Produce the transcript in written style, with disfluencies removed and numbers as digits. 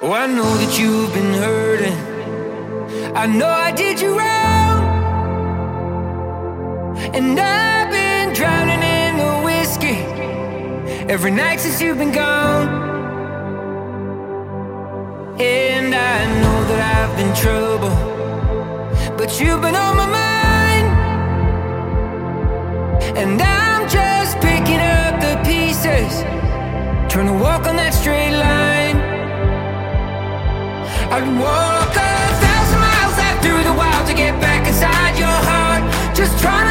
Oh, I know that you've been hurting. I know I did you wrong, and I've been drowning in the whiskey every night since you've been gone. And I know that I've been trouble, but you've been on my mind, and I'm just picking up the pieces, trying to walk on that straight line. I'd walk 1,000 miles out through the wild to get back inside your heart, just trying to